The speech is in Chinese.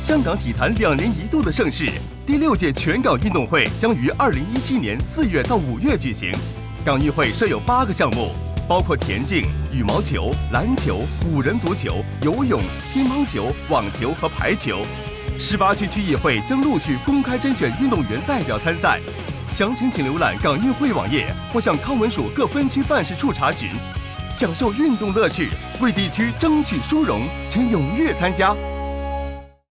香港体坛2年1度的盛事，第6届全港运动会将于2017年4月到5月举行。港运会设有8个项目，包括田径、羽毛球、篮球、5人足球、游泳、乒乓球、网球和排球。18区区议会将陆续公开甄选运动员代表参赛。详情请浏览港运会网页或向康文署各分区办事处查询。享受运动乐趣，为地区争取殊荣，请踊跃参加。